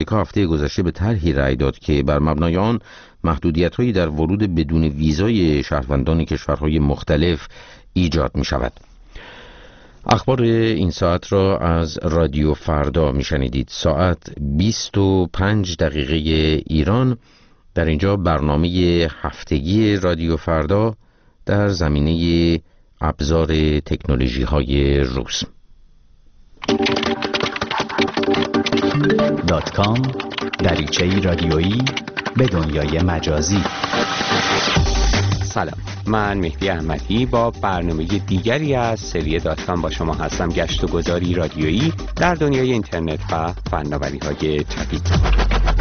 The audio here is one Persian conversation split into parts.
هفته گذشته به طرحی رأی داد که بر مبنای آن محدودیت‌هایی در ورود بدون ویزای شهروندان کشورهای مختلف ایجاد می‌شود. اخبار این ساعت را از رادیو فردا میشنیدید. ساعت 25 دقیقه ایران. در اینجا برنامه هفتگی رادیو فردا در زمینه ابزار تکنولوژی های روز. .com دریچه‌ای رادیویی به دنیای مجازی. سلام، من مهدی احمدی با برنامه دیگری از سری .com با شما هستم. گشت و گذاری رادیویی در دنیای اینترنت و فناوری‌های جدید.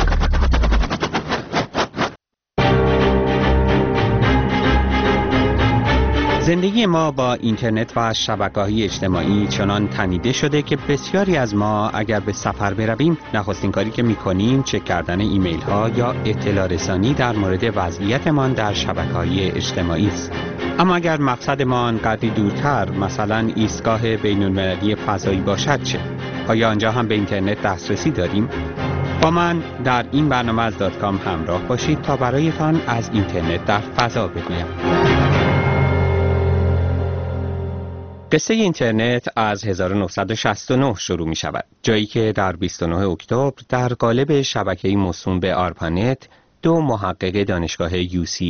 زندگی ما با اینترنت و شبکه‌های اجتماعی چنان تنیده شده که بسیاری از ما اگر به سفر برویم نخستین کاری که می‌کنیم چک کردن ایمیل ها یا اطلاع رسانی در مورد وضعیتمان در شبکه‌های اجتماعی است. اما اگر مقصدمان قدری دورتر، مثلا ایستگاه بین‌المللی فضایی باشد چه؟ آیا آنجا هم به اینترنت دسترسی داریم؟ با من در این برنامه از .com همراه باشید تا برایتان از اینترنت در فضا بگویم. قصه اینترنت از 1969 شروع می شود، جایی که در 29 اکتبر در قالب شبکه‌ای موسوم به آرپانت دو محقق دانشگاه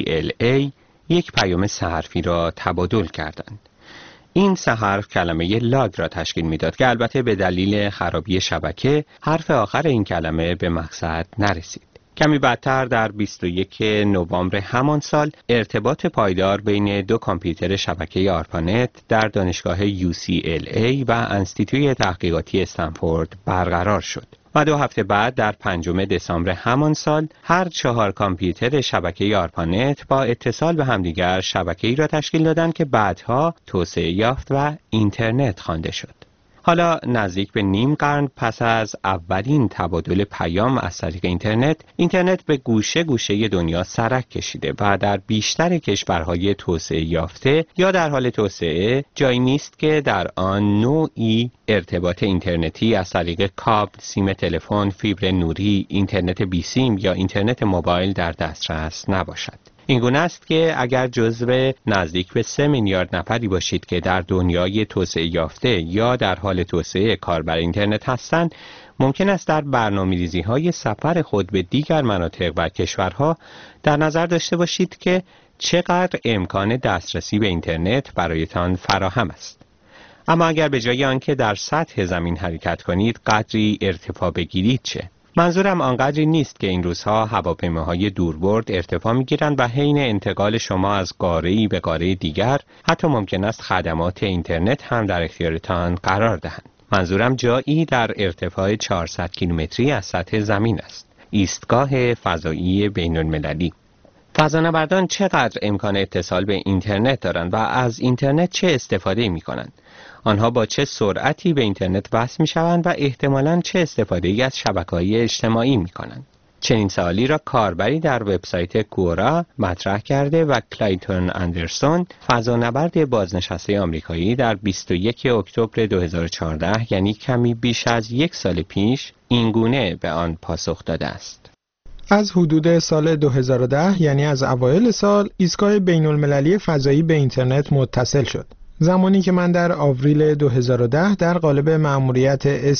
UCLA یک پیام سه حرفی را تبادل کردند. این سه حرف کلمه لاگ را تشکیل میداد که البته به دلیل خرابی شبکه حرف آخر این کلمه به مقصد نرسید. کمی بعدتر در 21 نوامبر همان سال ارتباط پایدار بین دو کامپیوتر شبکه آرپانت در دانشگاه UCLA و انستیتوی تحقیقاتی استنفورد برقرار شد و 2 هفته بعد در 5 دسامبر همان سال هر 4 کامپیوتر شبکه آرپانت با اتصال به همدیگر شبکه‌ای را تشکیل دادند که بعدها توسعه یافت و اینترنت خوانده شد. حالا نزدیک به نیم قرن پس از اولین تبادل پیام از طریق اینترنت به گوشه گوشه دنیا سرک کشیده و در بیشتر کشورهای توسعه یافته یا در حال توسعه جایی نیست که در آن نوعی ارتباط اینترنتی از طریق کابل، سیم تلفن، فیبر نوری، اینترنت بی سیم یا اینترنت موبایل در دسترس نباشد. این گونه است که اگر جزو نزدیک به 3 میلیارد نفری باشید که در دنیای توسعه یافته یا در حال توسعه کاربر اینترنت هستند، ممکن است در برنامه‌ریزی‌های سفر خود به دیگر مناطق و کشورها در نظر داشته باشید که چقدر امکان دسترسی به اینترنت برایتان فراهم است. اما اگر به جای آنکه در سطح زمین حرکت کنید قدری ارتفاع بگیرید چه؟ منظورم آنقدری نیست که این روزها هواپیماهای دوربرد ارتفاع می‌گیرند و حین انتقال شما از قاره‌ای به قاره دیگر حتی ممکن است خدمات اینترنت هم در اختیارتان قرار دهند. منظورم جایی در ارتفاع 400 کیلومتری از سطح زمین است. ایستگاه فضایی بین‌المللی. فضانوردان چقدر امکان اتصال به اینترنت دارند و از اینترنت چه استفاده می‌کنند؟ آنها با چه سرعتی به اینترنت وصل می‌شوند و احتمالاً چه استفاده‌ای از شبکه‌های اجتماعی می‌کنند؟ چنین سوالی را کاربری در وبسایت کورا مطرح کرده و کلایتون اندرسون، فضانورد بازنشسته آمریکایی، در 21 اکتبر 2014 یعنی کمی بیش از 1 سال پیش این گونه به آن پاسخ داده است. از حدود سال 2010 یعنی از اوایل سال ایستگاه بین‌المللی فضایی به اینترنت متصل شد. زمانی که من در آوریل 2010 در قالب مأموریت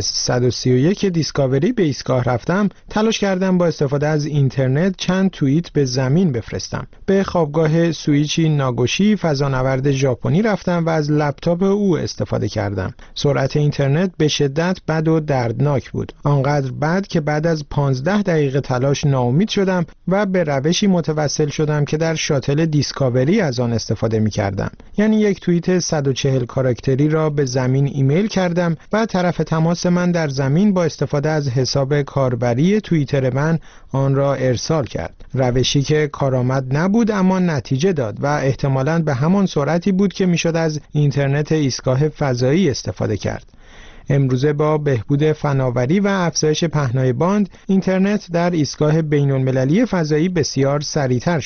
STS-131 دیسکاوری به ایستگاه رفتم، تلاش کردم با استفاده از اینترنت چند توییت به زمین بفرستم. به خوابگاه سویچی ناگوشی فضانورد ژاپنی رفتم و از لپتاپ او استفاده کردم. سرعت اینترنت به شدت بد و دردناک بود. آنقدر بد که بعد از 15 دقیقه تلاش ناامید شدم و به روشی متوسل شدم که در شاتل دیسکاوری از آن استفاده می کردم. یعنی یک توییت 140 کاراکتری را به زمین ایمیل کردم و طرف تماس من در زمین با استفاده از حساب کاربری توییتر من آن را ارسال کرد. روشی که کارآمد نبود اما نتیجه داد و احتمالاً به همان سرعتی بود که میشد از اینترنت ایستگاه فضایی استفاده کرد. امروزه با بهبود فناوری و افزایش پهنای باند، اینترنت در ایستگاه بین‌المللی فضایی بسیار سریعتر شده.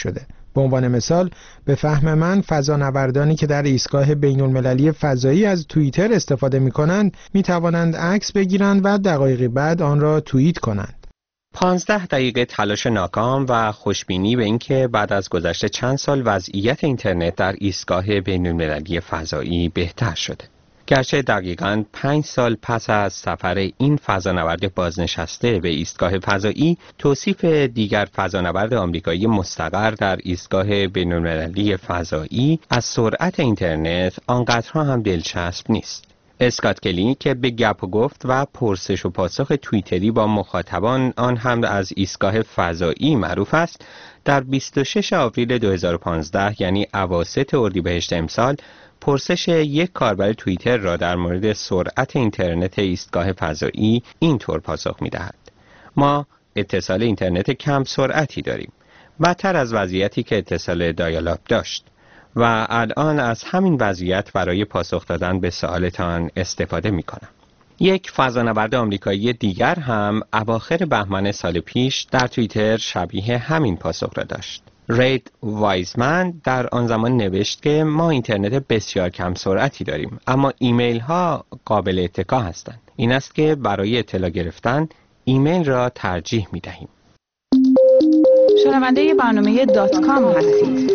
به عنوان مثال به فهم من فضانوردانی که در ایستگاه بین‌المللی فضایی از توییتر استفاده می‌کنند می‌توانند عکس بگیرند و دقایقی بعد آن را توییت کنند. 15 دقیقه تلاش ناکام و خوشبینی به اینکه بعد از گذشت چند سال وضعیت اینترنت در ایستگاه بین‌المللی فضایی بهتر شده. گرچه دقیقاً 5 سال پس از سفر این فضانورد بازنشسته به ایستگاه فضایی، توصیف دیگر فضانورد آمریکایی مستقر در ایستگاه بین‌المللی فضایی از سرعت اینترنت آنقدرها هم دلچسب نیست. اسکات کلی که به گپ و گفت و پرسش و پاسخ توییتری با مخاطبان آن هم از ایستگاه فضایی معروف است، در 26 آوریل 2015 یعنی اواسط اردیبهشت امسال پرسش یک کاربر توییتر را در مورد سرعت اینترنت ایستگاه فضایی اینطور پاسخ می‌دهد: ما اتصال اینترنت کم سرعتی داریم، بدتر از وضعیتی که اتصال دایال-آپ داشت، و الان از همین وضعیت برای پاسخ دادن به سوالتان استفاده می‌کنم. یک فضانورد آمریکایی دیگر هم اواخر بهمن سال پیش در توییتر شبیه همین پاسخ را داشت. رید وایزمن در آن زمان نوشت که ما اینترنت بسیار کم سرعتی داریم، اما ایمیل ها قابل اتکا هستند. این است که برای اطلاع گرفتن ایمیل را ترجیح می دهیم. شنونده برنامه .com هستید.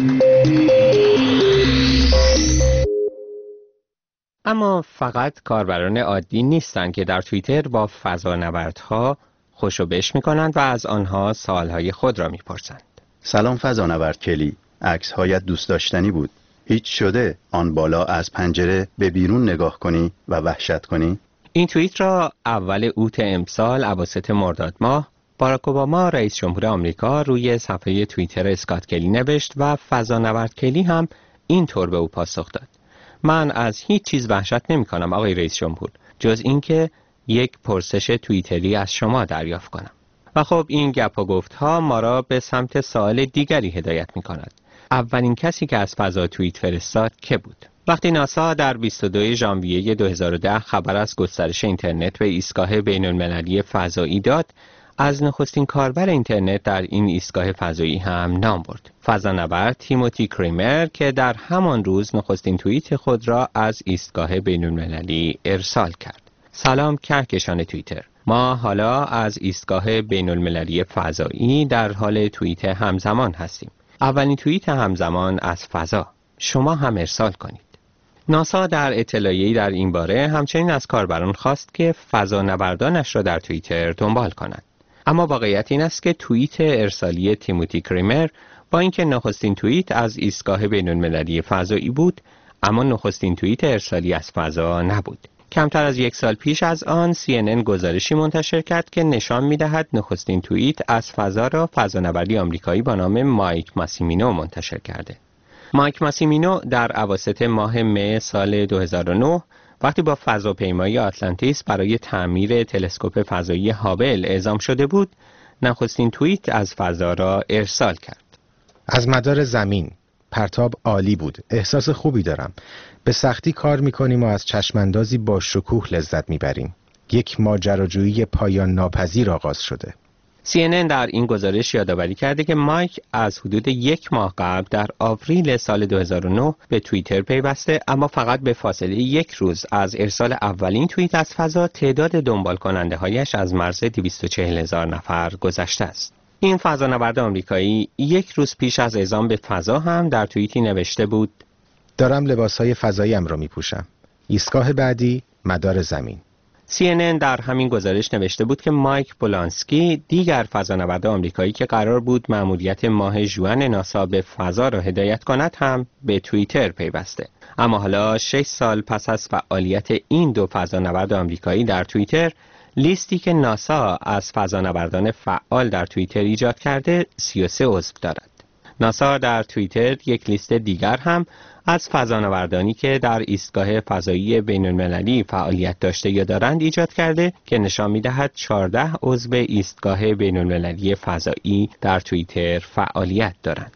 اما فقط کاربران عادی نیستند که در توییتر با فضانوردها خوشو بش می کنند و از آنها سوالهای خود را می پرسند. سلام فضانورد کلی، عکس‌هایت دوست داشتنی بود. هیچ شده آن بالا از پنجره به بیرون نگاه کنی و وحشت کنی؟ این توییت را اول اوت امسال اواسط مرداد ماه باراک اوباما رئیس جمهور آمریکا روی صفحه توییتر اسکات کلی نوشت و فضانورد کلی هم اینطور به او پاسخ داد: من از هیچ چیز وحشت نمی کنم آقای رئیس جمهور، جز اینکه یک پرسش توییتری از شما دریافت کنم. و خب این گپ و گفت ها ما را به سمت سوال دیگری هدایت می کند. اولین کسی که از فضا توییت فرستاد که بود؟ وقتی ناسا در 22 ژانویه 2010 خبر از گسترش اینترنت به ایستگاه بین‌المللی فضایی داد، از نخستین کاربر اینترنت در این ایستگاه فضایی هم نام برد. فضانورد تیموتی کریمر که در همان روز نخستین توییت خود را از ایستگاه بین‌المللی ارسال کرد. سلام کهکشان توییتر. ما حالا از ایستگاه بین‌المللی فضایی در حال توییت همزمان هستیم. اولین توییت همزمان از فضا. شما هم ارسال کنید. ناسا در اطلاعیه‌ای در این باره همچنین از کاربران خواست که فضانوردانش را در توییتر دنبال کنند. اما واقعیت این است که توییت ارسالی تیموتی کریمر با اینکه نخستین توییت از ایستگاه بین‌المللی فضایی بود، اما نخستین توییت ارسالی از فضا نبود. کمتر از یک سال پیش از آن CNN گزارشی منتشر کرد که نشان می‌دهد نخستین توییت از فضا را فضانوردی آمریکایی با نام مایک ماسیمینو منتشر کرده. مایک ماسیمینو در اواسط ماه می سال 2009 وقتی با فضاپیمای آتلانتیس برای تعمیر تلسکوپ فضایی هابل اعزام شده بود، نخستین توییت از فضا را ارسال کرد. از مدار زمین، پرتاب عالی بود. احساس خوبی دارم. به سختی کار میکنیم و از چشماندازی با شکوه لذت میبریم. یک ماجراجویی پایان ناپذیر آغاز شده. CNN در این گزارش یادآوری کرده که مایک از حدود یک ماه قبل در آوریل سال 2009 به توییتر پیوسته، اما فقط به فاصله یک روز از ارسال اولین توییت از فضا تعداد دنبال کننده هایش از مرز 240,000 نفر گذشته است. این فضانورد آمریکایی یک روز پیش از اعزام به فضا هم در توییتی نوشته بود: دارم لباسهای فضاییم را میپوشم. ایستگاه بعدی مدار زمین. CNN در همین گزارش نوشته بود که مایک بولانسکی دیگر فضانورد آمریکایی که قرار بود مأموریت ماه ژوئن ناسا به فضا را هدایت کند هم به توییتر پیوسته. اما حالا 6 سال پس از فعالیت این دو فضانورد آمریکایی در توییتر، لیستی که ناسا از فضانوردان فعال در توییتر ایجاد کرده 33 عضو دارد. ناسا در توییتر یک لیست دیگر هم از فضانوردانی که در ایستگاه فضایی بین‌المللی فعالیت داشته یا دارند ایجاد کرده که نشان می‌دهد 14 عضو ایستگاه بین‌المللی فضایی در توییتر فعالیت دارند.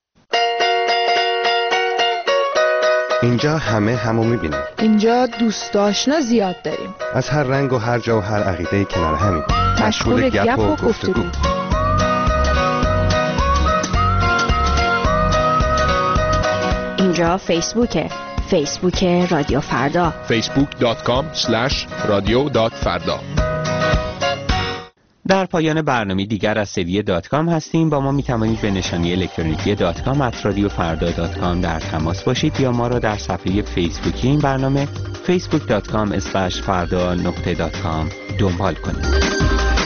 اینجا همه همو می‌بینن. اینجا دوست آشنا زیاد داریم. از هر رنگ و هر جا و هر عقیده‌ای کنار همین. مشغول گپ و گفتگو. اینجا فیسبوکه، فیسبوک رادیو فردا، facebook.com/radio.farda. در پایان برنامه دیگر از سری .com هستیم. با ما می توانید به نشانی الکترونیکی .com@radiofarda.com در تماس باشید یا ما را در صفحه فیسبوکی این برنامه facebook.com/farda.com دنبال کنید.